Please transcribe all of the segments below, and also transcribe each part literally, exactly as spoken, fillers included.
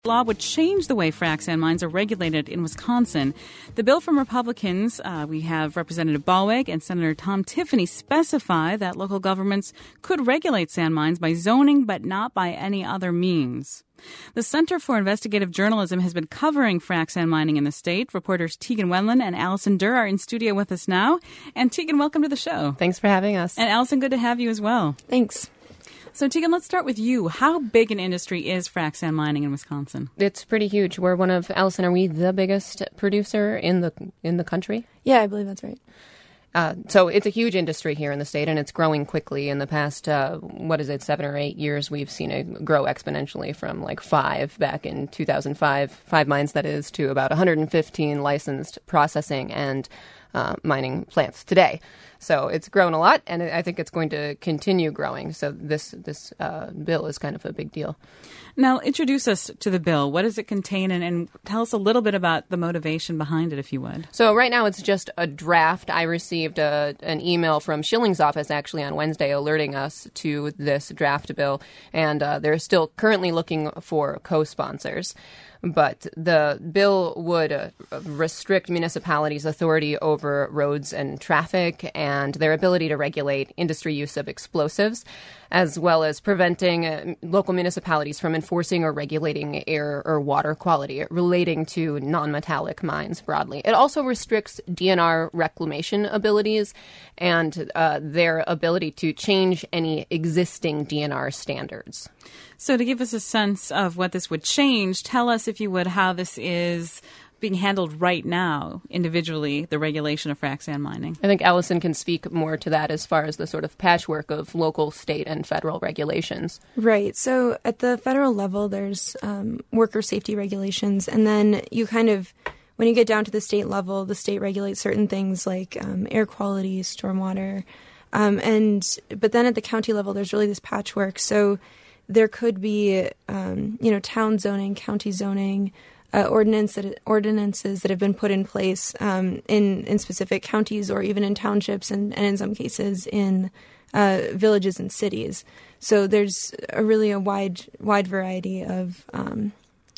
Law would change the way frac sand mines are regulated in Wisconsin. The bill from Republicans, uh, we have Representative Ballweg and Senator Tom Tiffany, specify that local governments could regulate sand mines by zoning, but not by any other means. The Center for Investigative Journalism has been covering frac sand mining in the state. Reporters Tegan Wendland and Allison Durr are in studio with us now. And Tegan, welcome to the show. Thanks for having us. And Allison, good to have you as well. Thanks. So, Tegan, let's start with you. How big an industry is frac sand mining in Wisconsin? It's pretty huge. We're one of, Allison, are we the biggest producer in the in the country? Yeah, I believe that's right. Uh, so it's a huge industry here in the state, and it's growing quickly. In the past, uh, what is it, seven or eight years, we've seen it grow exponentially from like five back in two thousand five, five mines that is, to about one hundred fifteen licensed processing and uh, mining plants today. So it's grown a lot, and I think it's going to continue growing. So this this uh, bill is kind of a big deal. Now, introduce us to the bill. What does it contain? And, and tell us a little bit about the motivation behind it, if you would. So right now it's just a draft. I received a, an email from Schilling's office actually on Wednesday alerting us to this draft bill. And uh, they're still currently looking for co-sponsors. But the bill would uh, restrict municipalities' authority over roads and traffic and their ability to regulate industry use of explosives, as well as preventing uh, local municipalities from enforcing or regulating air or water quality relating to non-metallic mines broadly. It also restricts D N R reclamation abilities and uh, their ability to change any existing D N R standards. So to give us a sense of what this would change, tell us, if you would, how this is being handled right now, individually, the regulation of frac sand mining. I think Allison can speak more to that as far as the sort of patchwork of local, state, and federal regulations. Right. So at the federal level, there's um, worker safety regulations, and then you kind of, when you get down to the state level, the state regulates certain things like um, air quality, stormwater, um, and but then at the county level, there's really this patchwork. So there could be, um, you know, town zoning, county zoning, uh, ordinance that, ordinances that have been put in place um, in, in specific counties or even in townships and, and in some cases in uh, villages and cities. So there's a really a wide wide variety of um,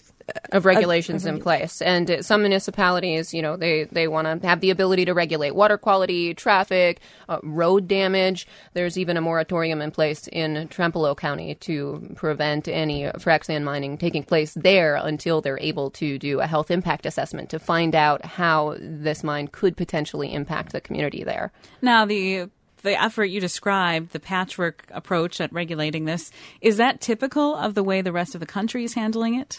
of regulations of, of in place. And uh, some municipalities, you know, they, they want to have the ability to regulate water quality, traffic, uh, road damage. There's even a moratorium in place in Trempealeau County to prevent any frac sand mining taking place there until they're able to do a health impact assessment to find out how this mine could potentially impact the community there. Now, the The effort you described, the patchwork approach at regulating this, is that typical of the way the rest of the country is handling it?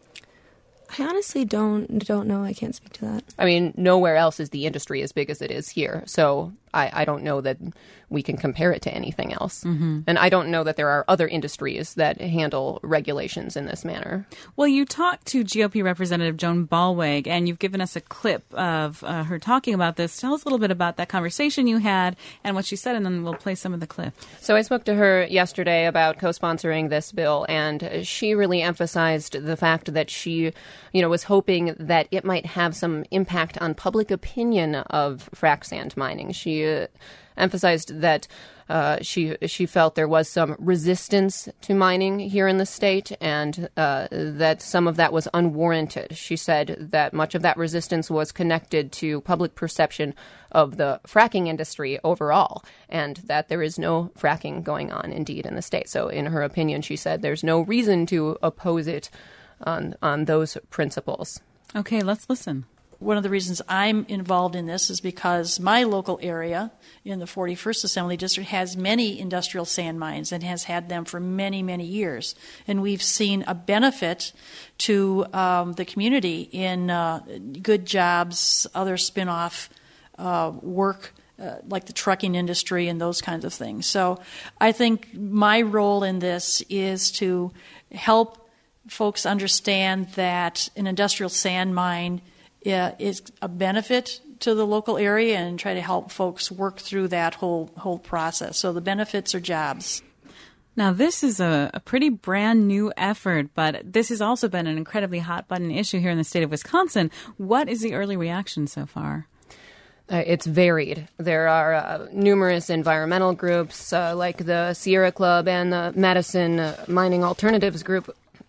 I honestly don't don't know. I can't speak to that. I mean, nowhere else is the industry as big as it is here. So I, I don't know that we can compare it to anything else. Mm-hmm. And I don't know that there are other industries that handle regulations in this manner. Well, you talked to G O P Representative Joan Ballweg, and you've given us a clip of uh, her talking about this. Tell us a little bit about that conversation you had and what she said, and then we'll play some of the clip. So I spoke to her yesterday about co-sponsoring this bill, and she really emphasized the fact that she, you know, was hoping that it might have some impact on public opinion of frac sand mining. She uh, emphasized that uh, she she felt there was some resistance to mining here in the state, and uh, that some of that was unwarranted. She said that much of that resistance was connected to public perception of the fracking industry overall, and that there is no fracking going on, indeed, in the state. So in her opinion, she said there's no reason to oppose it on on those principles. Okay, let's listen. One of the reasons I'm involved in this is because my local area in the forty-first Assembly District has many industrial sand mines and has had them for many, many years. And we've seen a benefit to um, the community in uh, good jobs, other spin-off uh, work, uh, like the trucking industry and those kinds of things. So I think my role in this is to help folks understand that an industrial sand mine uh, is a benefit to the local area and try to help folks work through that whole whole process. So the benefits are jobs. Now, this is a, a pretty brand new effort, but this has also been an incredibly hot button issue here in the state of Wisconsin. What is the early reaction so far? Uh, it's varied. There are uh, numerous environmental groups uh, like the Sierra Club and the Madison uh, Mining Alternatives Group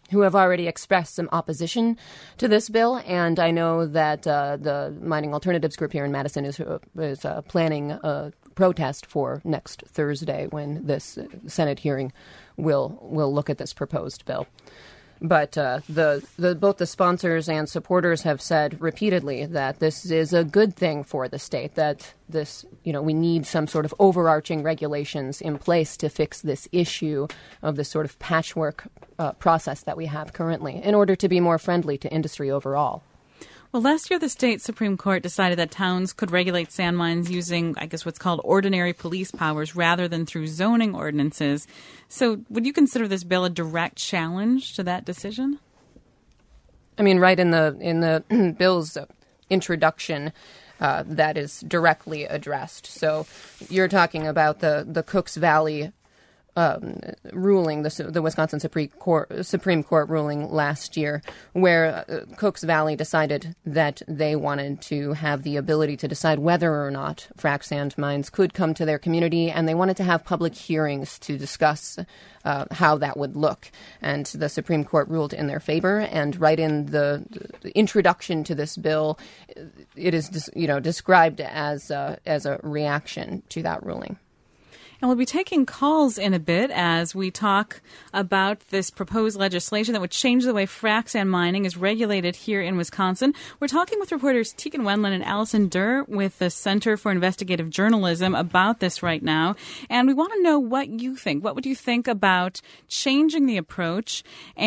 who have already expressed some opposition to this bill, and I know that uh, the Mining Alternatives group here in Madison is, uh, is uh, planning a protest for next Thursday when this Senate hearing will will look at this proposed bill. But uh, the, the both the sponsors and supporters have said repeatedly that this is a good thing for the state, that this, you know, we need some sort of overarching regulations in place to fix this issue of this sort of patchwork uh, process that we have currently in order to be more friendly to industry overall. Well, last year, the state Supreme Court decided that towns could regulate sand mines using, I guess, what's called ordinary police powers rather than through zoning ordinances. So would you consider this bill a direct challenge to that decision? I mean, right in the in the bill's introduction, uh, that is directly addressed. So you're talking about the, the Cooks Valley Um, ruling, the, the Wisconsin Supreme Court, Supreme Court ruling last year, where uh, Cooks Valley decided that they wanted to have the ability to decide whether or not frac sand mines could come to their community, and they wanted to have public hearings to discuss uh, how that would look. And the Supreme Court ruled in their favor, and right in the, the introduction to this bill, it is, you know, described as uh, as a reaction to that ruling. And we'll be taking calls in a bit as we talk about this proposed legislation that would change the way frac sand mining is regulated here in Wisconsin. We're talking with reporters Tegan Wendland and Allison Durr with the Center for Investigative Journalism about this right now. And we want to know what you think. What would you think about changing the approach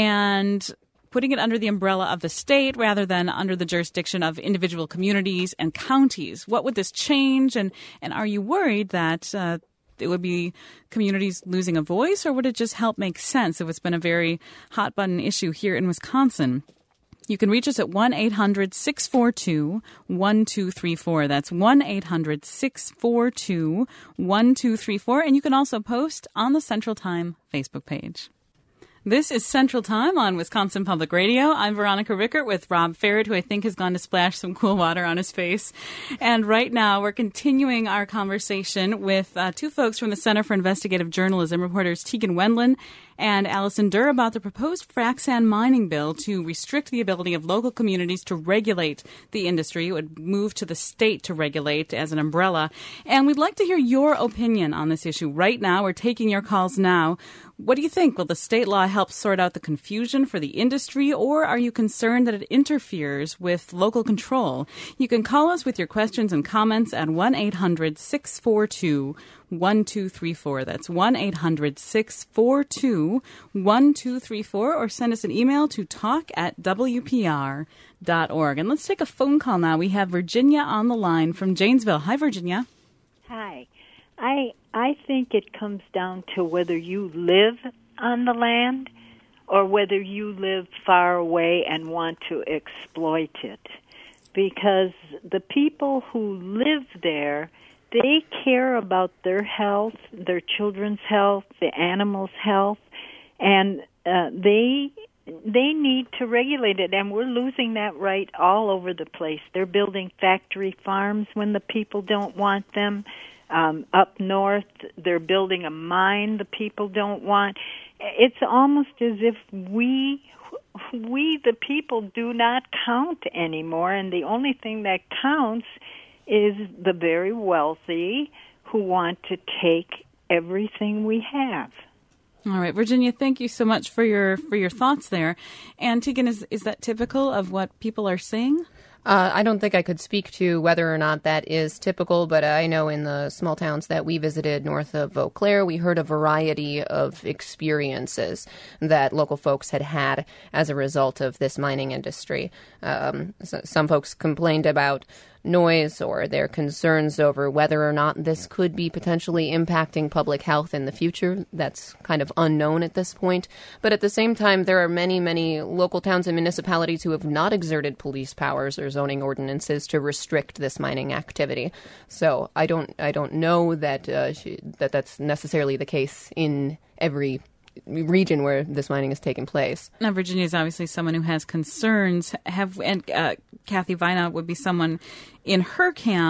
and putting it under the umbrella of the state rather than under the jurisdiction of individual communities and counties? What would this change? And, and are you worried that uh, it would be communities losing a voice, or would it just help make sense if it's been a very hot button issue here in Wisconsin? You can reach us at one eight hundred six four two one two three four. That's one eight hundred six four two one two three four. And you can also post on the Central Time Facebook page. This is Central Time on Wisconsin Public Radio. I'm Veronica Rickert with Rob Ferret, who I think has gone to splash some cool water on his face. And right now, we're continuing our conversation with uh, two folks from the Center for Investigative Journalism, reporters Tegan Wendland and Allison Durr, about the proposed frac sand mining bill to restrict the ability of local communities to regulate the industry. It would move to the state to regulate as an umbrella. And we'd like to hear your opinion on this issue right now. We're taking your calls now. What do you think? Will the state law help sort out the confusion for the industry, or are you concerned that it interferes with local control? You can call us with your questions and comments at one eight hundred six four two one two three four. That's one eight hundred six four two one two three four, or send us an email to talk at w p r dot org. And let's take a phone call now. We have Virginia on the line from Janesville. Hi, Virginia. Hi. I I think it comes down to whether you live on the land or whether you live far away and want to exploit it. Because the people who live there, they care about their health, their children's health, the animals' health, and uh, they they need to regulate it, and we're losing that right all over the place. They're building factory farms when the people don't want them. Um, up north, they're building a mine the people don't want. It's almost as if we, we the people, do not count anymore, and the only thing that counts is the very wealthy who want to take everything we have. All right, Virginia, thank you so much for your for your thoughts there. And Tegan, is is that typical of what people are saying? Uh, I don't think I could speak to whether or not that is typical, but I know in the small towns that we visited north of Eau Claire, we heard a variety of experiences that local folks had had as a result of this mining industry. Um, so some folks complained about noise or their concerns over whether or not this could be potentially impacting public health in the future. That's kind of unknown at this point. But at the same time, there are many, many local towns and municipalities who have not exerted police powers or zoning ordinances to restrict this mining activity. So I don't, I don't know that uh, she, that that's necessarily the case in every region where this mining is taking place. Now, Virginia is obviously someone who has concerns. Have and uh, Kathy Vina would be someone in her camp.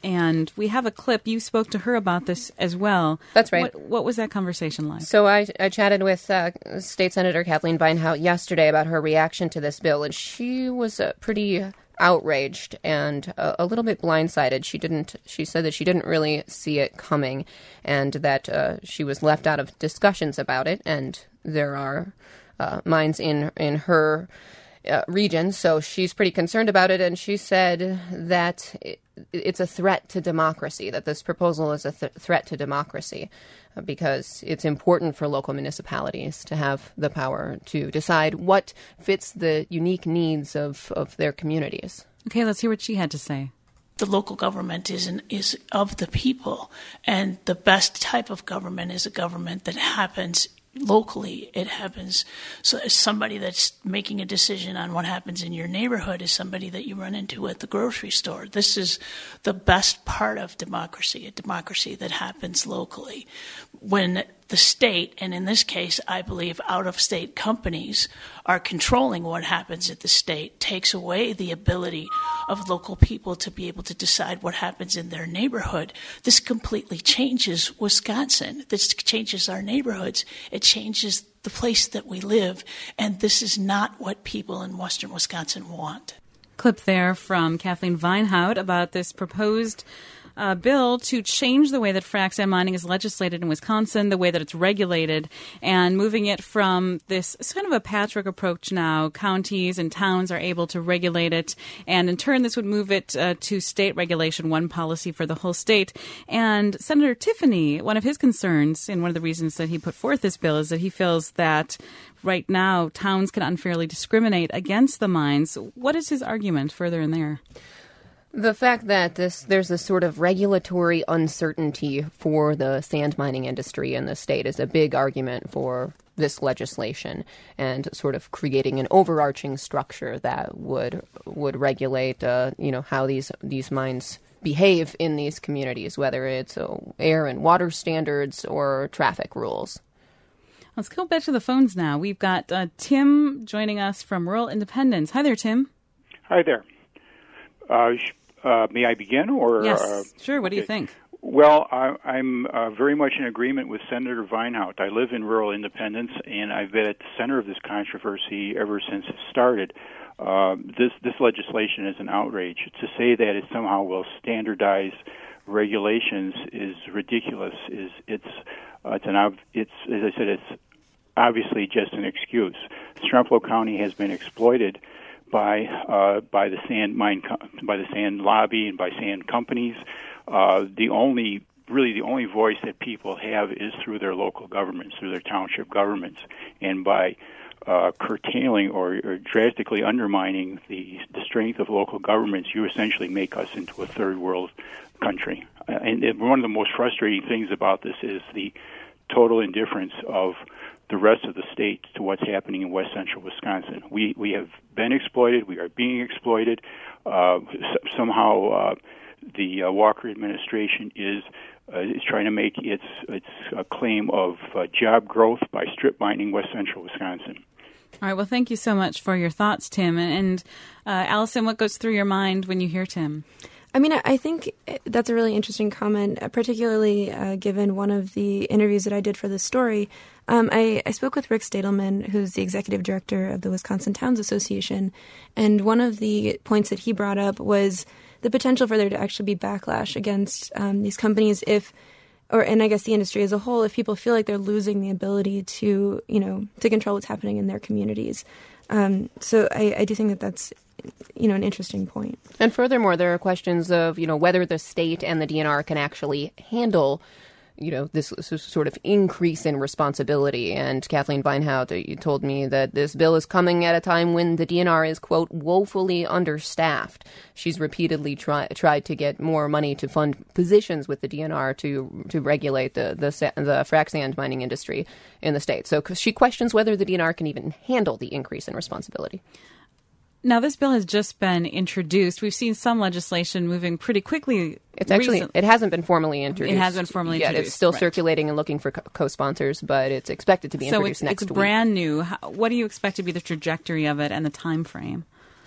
and we have a clip. You spoke to her about this as well. That's right. What, what was that conversation like? So I, I chatted with uh, State Senator Kathleen Vinehout yesterday about her reaction to this bill, and she was uh, pretty outraged and a, a little bit blindsided. She didn't. She said that she didn't really see it coming, and that uh, she was left out of discussions about it. And there are uh, mines in in her uh, region, so she's pretty concerned about it. And she said that it, it's a threat to democracy. That this proposal is a th- threat to democracy, uh, because it's important for local municipalities to have the power to decide what fits the unique needs of, of their communities. Okay, let's hear what she had to say. The local government is an, is of the people, and the best type of government is a government that happens locally. It happens. So somebody that's making a decision on what happens in your neighborhood is somebody that you run into at the grocery store. This is the best part of democracy, a democracy that happens locally. When the state, and in this case, I believe out-of-state companies, are controlling what happens at the state, takes away the ability of local people to be able to decide what happens in their neighborhood. This completely changes Wisconsin. This changes our neighborhoods. It changes the place that we live, and this is not what people in western Wisconsin want. Clip there from Kathleen Vinehout about this proposed Uh, bill to change the way that frac sand mining is legislated in Wisconsin, the way that it's regulated, and moving it from this it's kind of a patchwork approach now. Counties and towns are able to regulate it, and in turn this would move it uh, to state regulation, one policy for the whole state. And Senator Tiffany, one of his concerns, and one of the reasons that he put forth this bill, is that he feels that right now towns can unfairly discriminate against the mines. What is his argument further in there? The fact that this there's a sort of regulatory uncertainty for the sand mining industry in the state is a big argument for this legislation, and sort of creating an overarching structure that would would regulate, uh, you know, how these these mines behave in these communities, whether it's uh, air and water standards or traffic rules. Let's go back to the phones now. We've got uh, Tim joining us from Rural Independence. Hi there, Tim. Hi there. Uh, sh- uh, may I begin? Or yes, uh, sure. What okay. do you think? Well, I, I'm uh, very much in agreement with Senator Vinehout. I live in Rural Independence, and I've been at the center of this controversy ever since it started. Uh, this this legislation is an outrage. To say that it somehow will standardize regulations is ridiculous. Is it's uh, it's an ob- it's as I said, it's obviously just an excuse. Strumflo County has been exploited by uh, by the sand mine co- by the sand lobby and by sand companies. Uh, the only really the only voice that people have is through their local governments, through their township governments, and by uh, curtailing or, or drastically undermining the, the strength of local governments, you essentially make us into a third world country. Uh, and, and one of the most frustrating things about this is the total indifference of the rest of the state to what's happening in west central Wisconsin. We we have been exploited. We are being exploited. Uh, somehow uh, the uh, Walker administration is uh, is trying to make its its uh, claim of uh, job growth by strip mining west central Wisconsin. All right. Well, thank you so much for your thoughts, Tim. And uh, Allison, what goes through your mind when you hear Tim? I mean, I think that's a really interesting comment, particularly uh, given one of the interviews that I did for this story. Um, I, I spoke with Rick Stadelman, who's the executive director of the Wisconsin Towns Association, and one of the points that he brought up was the potential for there to actually be backlash against um, these companies if, or and I guess the industry as a whole, if people feel like they're losing the ability to, you know, to control what's happening in their communities. Um, so I, I do think that that's, you know, an interesting point. And furthermore, there are questions of, you know, whether the state and the D N R can actually handle, you know, this, this sort of increase in responsibility. And Kathleen Vinehout, you told me that this bill is coming at a time when the D N R is, quote, woefully understaffed. She's repeatedly try, tried to get more money to fund positions with the D N R to to regulate the, the, the frac sand mining industry in the state. So she questions whether the D N R can even handle the increase in responsibility. Now, this bill has just been introduced. We've seen some legislation moving pretty quickly. It's actually, recent. it hasn't been formally introduced. It has been formally yeah, introduced. It's still right. circulating and looking for co- co-sponsors, but it's expected to be so introduced it's, next it's week. brand new. How, what do you expect to be the trajectory of it and the time frame?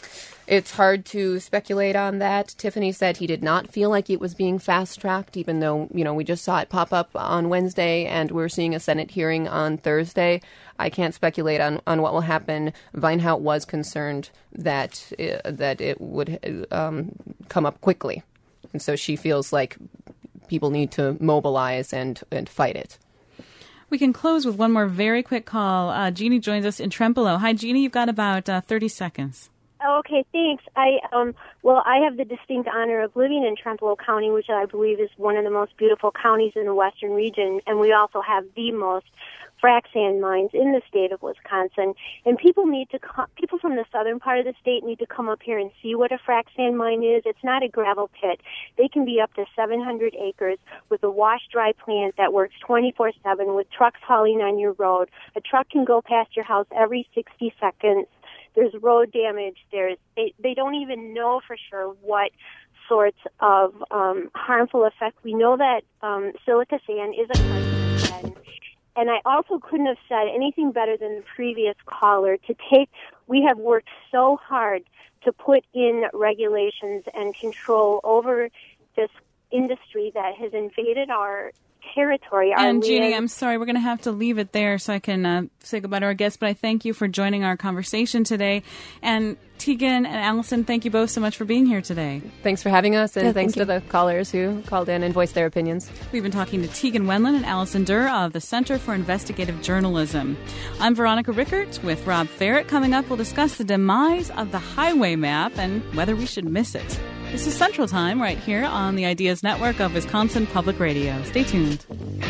It's hard to speculate on that. Tiffany said he did not feel like it was being fast-tracked, even though, you know, we just saw it pop up on Wednesday and we're seeing a Senate hearing on Thursday. I can't speculate on, on what will happen. Vinehout was concerned that uh, that it would um, come up quickly. And so she feels like people need to mobilize and, and fight it. We can close with one more very quick call. Uh, Jeannie joins us in Trempealeau. Hi, Jeannie. You've got about uh, thirty seconds. Okay, thanks. I um well, I have the distinct honor of living in Trempealeau County, which I believe is one of the most beautiful counties in the western region, and we also have the most frac sand mines in the state of Wisconsin. And people need to co- people from the southern part of the state need to come up here and see what a frac sand mine is. It's not a gravel pit. They can be up to seven hundred acres with a wash-dry plant that works twenty-four seven with trucks hauling on your road. A truck can go past your house every sixty seconds. There's road damage. There's they, they don't even know for sure what sorts of um, harmful effects. We know that um, silica sand is a carcinogen. And I also couldn't have said anything better than the previous caller to take, we have worked so hard to put in regulations and control over this industry that has invaded our territory. Our and Jeannie, land. I'm sorry, we're going to have to leave it there so I can uh, say goodbye to our guests, but I thank you for joining our conversation today. And Tegan and Allison, thank you both so much for being here today. Thanks for having us, and Yeah, thanks thank to the callers who called in and voiced their opinions. We've been talking to Tegan Wendland and Allison Durr of the Center for Investigative Journalism. I'm Veronica Rickert with Rob Ferrett. Coming up, we'll discuss the demise of the highway map and whether we should miss it. This is Central Time right here on the Ideas Network of Wisconsin Public Radio. Stay tuned.